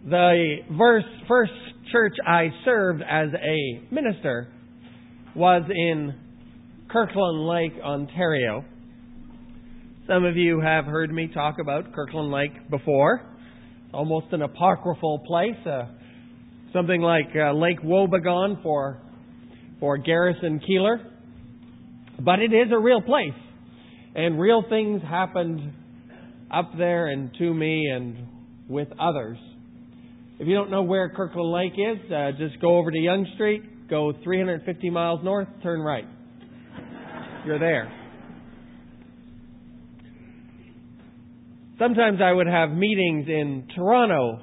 The first church I served as a minister was in Kirkland Lake, Ontario. Some of you have heard me talk about Kirkland Lake before. It's almost an apocryphal place, something like Lake Wobegon for Garrison Keillor. But it is a real place, and real things happened up there and to me and with others. If you don't know where Kirkland Lake is, just go over to Yonge Street, go 350 miles north, turn right. You're there. Sometimes I would have meetings in Toronto,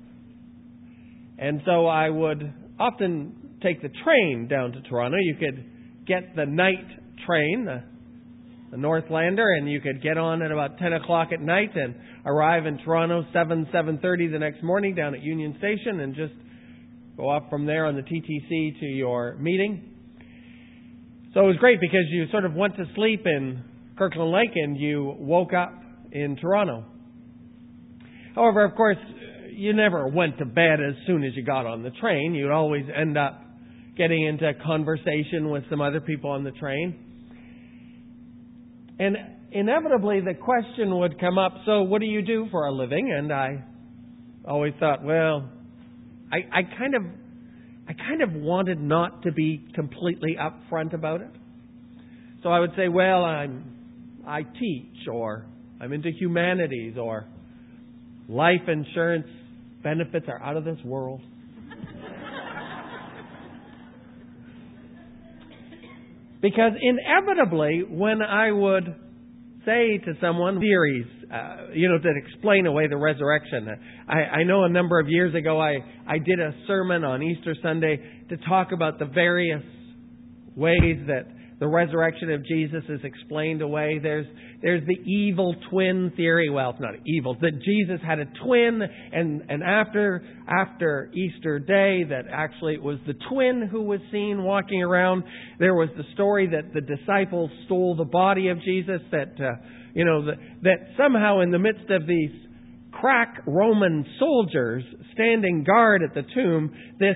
and so I would often take the train down to Toronto. You could get the night train, the Northlander, and you could get on at about 10 o'clock at night and arrive in Toronto 7:30 the next morning down at Union Station and just go up from there on the TTC to your meeting. So it was great because you sort of went to sleep in Kirkland Lake and you woke up in Toronto. However, of course, you never went to bed as soon as you got on the train. You'd always end up getting into conversation with some other people on the train. And inevitably the question would come up, so what do you do for a living? And I always thought, well, I kind of wanted not to be completely upfront about it. So I would say, well, I teach, or I'm into humanities, or life insurance benefits are out of this world. Because inevitably, when I would say to someone theories, that explain away the resurrection. I know a number of years ago I did a sermon on Easter Sunday to talk about the various ways that the resurrection of Jesus is explained away. There's the evil twin theory. Well, it's not evil. That Jesus had a twin, and after Easter Day, that actually it was the twin who was seen walking around. There was the story that the disciples stole the body of Jesus. That somehow in the midst of these crack Roman soldiers standing guard at the tomb, this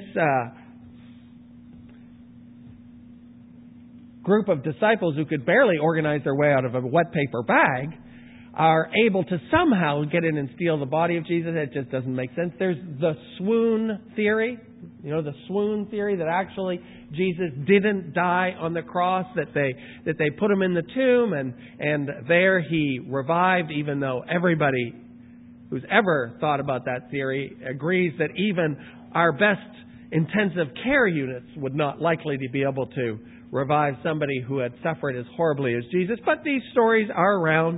group of disciples who could barely organize their way out of a wet paper bag are able to somehow get in and steal the body of Jesus. It just doesn't make sense. There's the swoon theory, that actually Jesus didn't die on the cross, that they put him in the tomb and there he revived, even though everybody who's ever thought about that theory agrees that even our best intensive care units would not likely to be able to revive somebody who had suffered as horribly as Jesus. But these stories are around.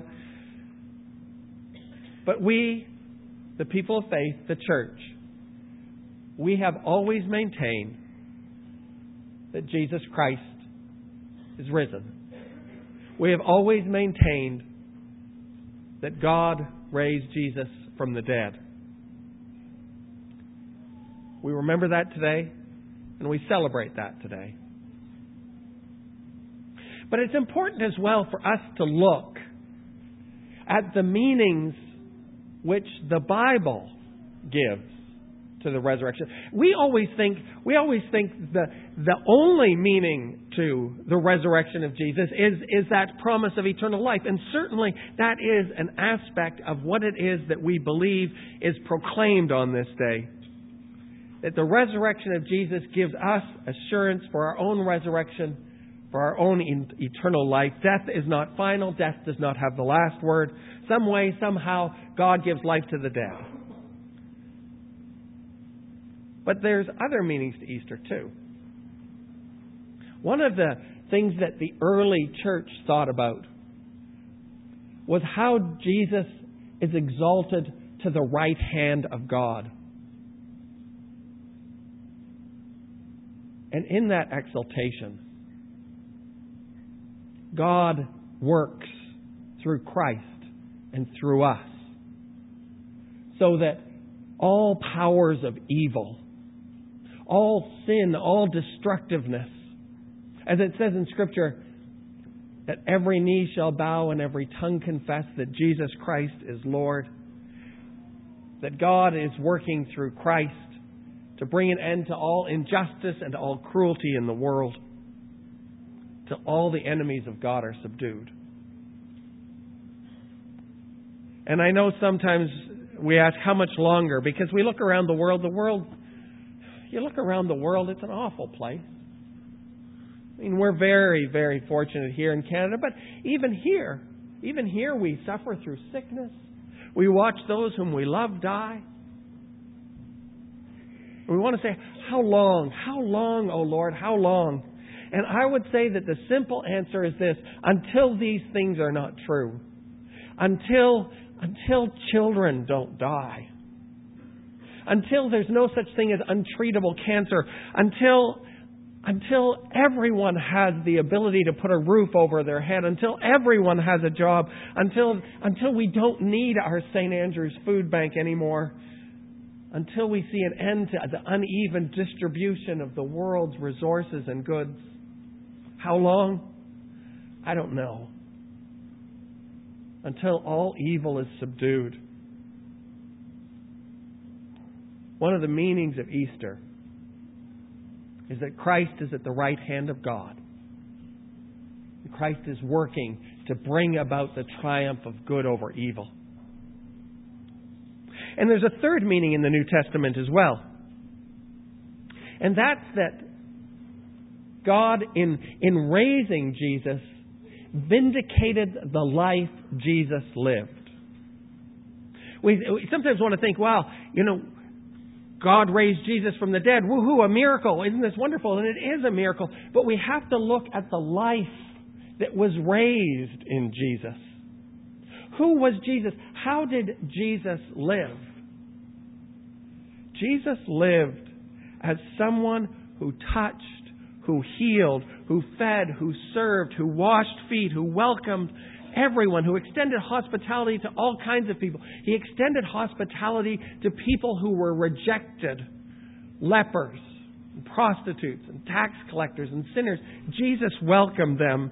But we, the people of faith, the church, we have always maintained that Jesus Christ is risen. We have always maintained that God raised Jesus from the dead. We remember that today, and we celebrate that today. But it's important as well for us to look at the meanings which the Bible gives to the resurrection. We always think the only meaning to the resurrection of Jesus is that promise of eternal life. And certainly that is an aspect of what it is that we believe is proclaimed on this day. That the resurrection of Jesus gives us assurance for our own resurrection, for our own eternal life. Death is not final. Death does not have the last word. Some way, somehow, God gives life to the dead. But there's other meanings to Easter too. One of the things that the early church thought about was how Jesus is exalted to the right hand of God. And in that exaltation, God works through Christ and through us, so that all powers of evil, all sin, all destructiveness, as it says in Scripture, that every knee shall bow and every tongue confess that Jesus Christ is Lord, that God is working through Christ to bring an end to all injustice and all cruelty in the world, till all the enemies of God are subdued. And I know sometimes we ask how much longer, because we look around the world, you look around the world, it's an awful place. I mean, we're very, very fortunate here in Canada, but even here we suffer through sickness. We watch those whom we love die. We want to say, how long? How long, O Lord? How long? And I would say that the simple answer is this: until these things are not true. Until children don't die. Until there's no such thing as untreatable cancer. Until everyone has the ability to put a roof over their head. Until everyone has a job. Until we don't need our St. Andrew's food bank anymore. Until we see an end to the uneven distribution of the world's resources and goods. How long? I don't know. Until all evil is subdued. One of the meanings of Easter is that Christ is at the right hand of God. Christ is working to bring about the triumph of good over evil. And there's a third meaning in the New Testament as well. And that's that God, in raising Jesus, vindicated the life Jesus lived. We sometimes want to think, wow, God raised Jesus from the dead. Woohoo, a miracle. Isn't this wonderful? And it is a miracle. But we have to look at the life that was raised in Jesus. Who was Jesus? How did Jesus live? Jesus lived as someone who touched, who healed, who fed, who served, who washed feet, who welcomed everyone, who extended hospitality to all kinds of people. He extended hospitality to people who were rejected, lepers, and prostitutes, and tax collectors, and sinners. Jesus welcomed them.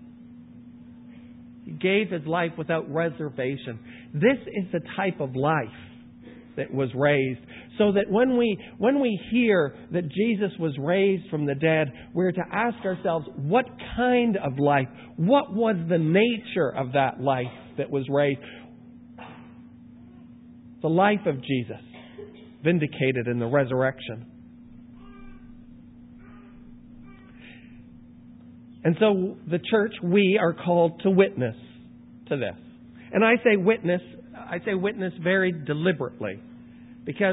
He gave His life without reservation. This is the type of life that was raised. So that when we hear that Jesus was raised from the dead, we're to ask ourselves, what kind of life? What was the nature of that life that was raised? The life of Jesus, vindicated in the resurrection. And so the church, we are called to witness to this. And I say witness very deliberately, because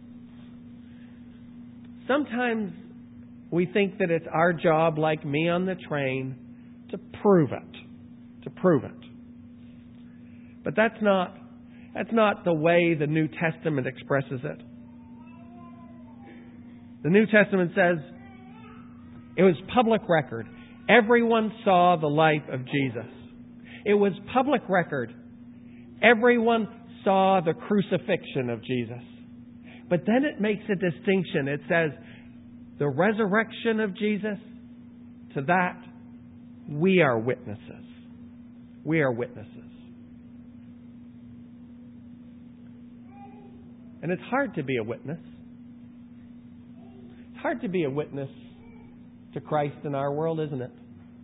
sometimes we think that it's our job, like me on the train, to prove it. But that's not the way the New Testament expresses it. The New Testament says it was public record. Everyone saw the life of Jesus. It was public record. Everyone saw the crucifixion of Jesus. But then it makes a distinction. It says, the resurrection of Jesus, to that, we are witnesses. We are witnesses. And it's hard to be a witness. It's hard to be a witness to Christ in our world, isn't it?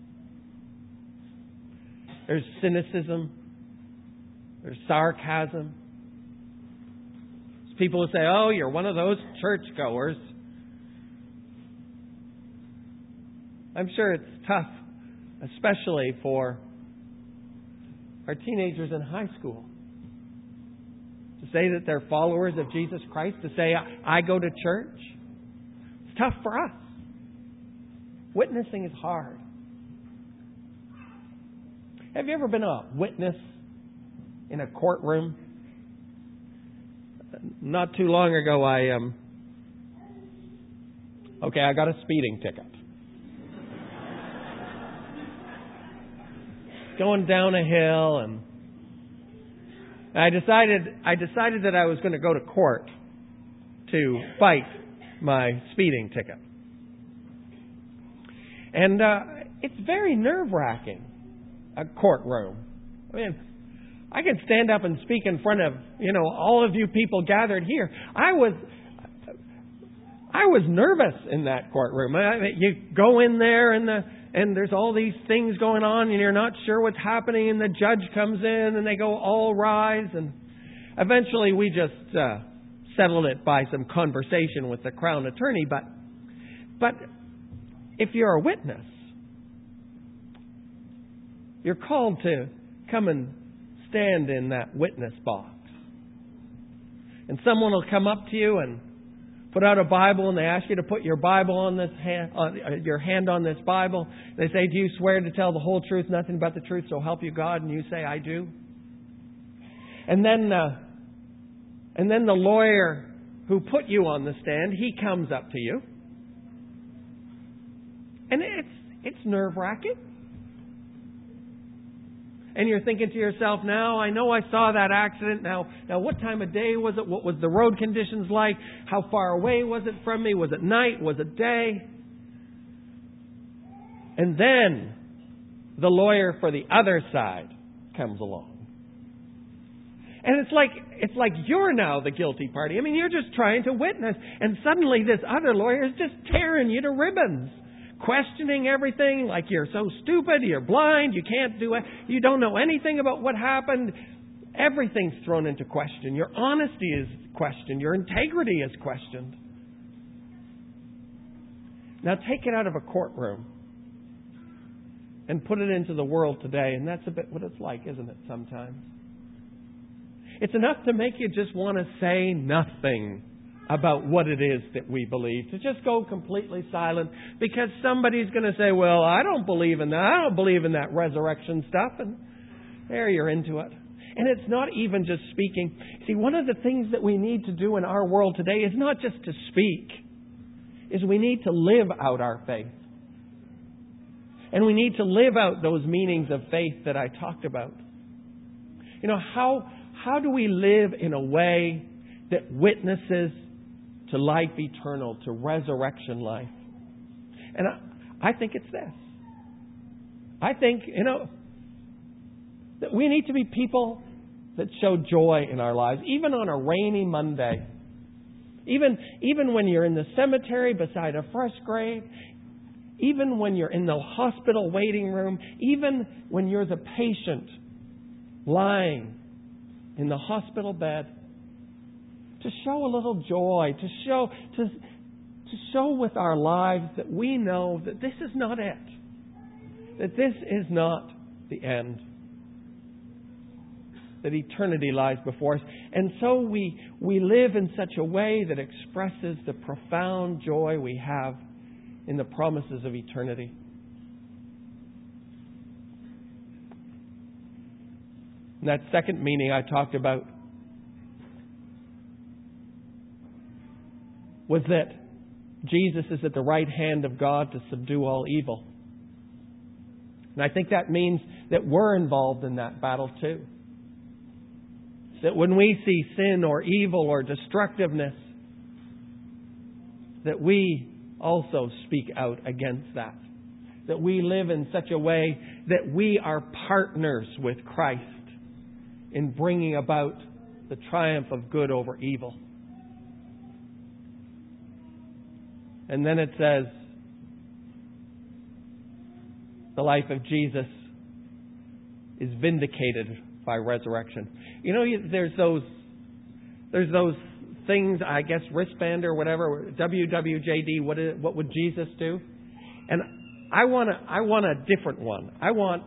There's cynicism. There's sarcasm. There's people who say, oh, you're one of those churchgoers. I'm sure it's tough, especially for our teenagers in high school, to say that they're followers of Jesus Christ, to say, I go to church. It's tough for us. Witnessing is hard. Have you ever been a witness in a courtroom? Not too long ago, I got a speeding ticket. Going down a hill, and I decided that I was going to go to court to fight my speeding ticket. And it's very nerve-wracking, a courtroom. I mean, I can stand up and speak in front of, all of you people gathered here. I was nervous in that courtroom. You go in there and there's all these things going on and you're not sure what's happening, and the judge comes in and they go, all rise, and eventually we just settled it by some conversation with the Crown Attorney. But if you're a witness, you're called to come and stand in that witness box. And someone will come up to you and put out a Bible, and they ask you to put your Bible on this hand, your hand on this Bible. They say, do you swear to tell the whole truth, nothing but the truth, so help you God? And you say, I do. And then the lawyer who put you on the stand, he comes up to you. And it's nerve-wracking. And you're thinking to yourself, now, I know I saw that accident. Now, what time of day was it? What was the road conditions like? How far away was it from me? Was it night? Was it day? And then the lawyer for the other side comes along. And it's like you're now the guilty party. I mean, you're just trying to witness. And suddenly this other lawyer is just tearing you to ribbons. Questioning everything like you're so stupid, you're blind, you can't do it, you don't know anything about what happened. Everything's thrown into question. Your honesty is questioned. Your integrity is questioned. Now take it out of a courtroom and put it into the world today, and that's a bit what it's like, isn't it, sometimes? It's enough to make you just want to say nothing about what it is that we believe, to just go completely silent, because somebody's going to say, well, I don't believe in that. I don't believe in that resurrection stuff. And there you're into it. And it's not even just speaking. See, one of the things that we need to do in our world today is not just to speak, is we need to live out our faith. And we need to live out those meanings of faith that I talked about. How do we live in a way that witnesses to life eternal, to resurrection life? And I think it's this. I think, that we need to be people that show joy in our lives, even on a rainy Monday. Even when you're in the cemetery beside a fresh grave, even when you're in the hospital waiting room, even when you're the patient lying in the hospital bed, to show a little joy, to show with our lives that we know that this is not it, that this is not the end, that eternity lies before us. And so we live in such a way that expresses the profound joy we have in the promises of eternity. And that second meaning I talked about was that Jesus is at the right hand of God to subdue all evil. And I think that means that we're involved in that battle too. That when we see sin or evil or destructiveness, that we also speak out against that. That we live in such a way that we are partners with Christ in bringing about the triumph of good over evil. And then it says, the life of Jesus is vindicated by resurrection. There's those things, I guess, wristband or whatever, WWJD. What would Jesus do? And I want a different one. I want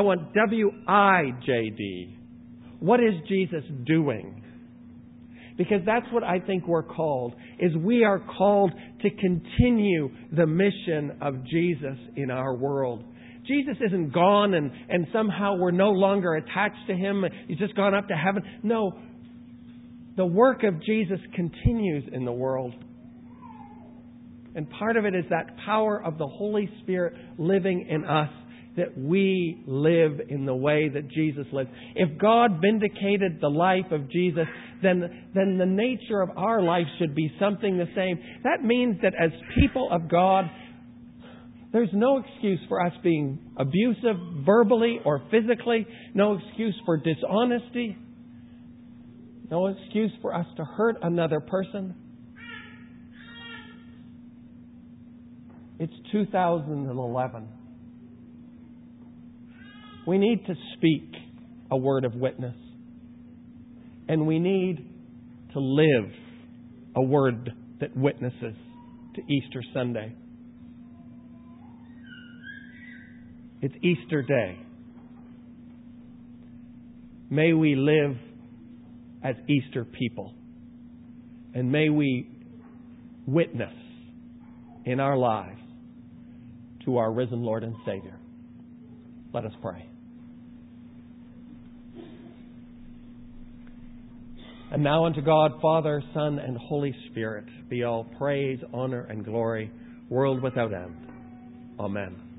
WIJD. What is Jesus doing? Because that's what I think we're called, is we are called to continue the mission of Jesus in our world. Jesus isn't gone and somehow we're no longer attached to Him. He's just gone up to heaven. No, the work of Jesus continues in the world. And part of it is that power of the Holy Spirit living in us, that we live in the way that Jesus lived. If God vindicated the life of Jesus, then the nature of our life should be something the same. That means that as people of God, There's no excuse for us being abusive verbally or physically. No excuse for dishonesty. No excuse for us to hurt another person. It's 2011. We need to speak a word of witness. And we need to live a word that witnesses to Easter Sunday. It's Easter Day. May we live as Easter people. And may we witness in our lives to our risen Lord and Savior. Let us pray. And now unto God, Father, Son, and Holy Spirit, be all praise, honor, and glory, world without end. Amen.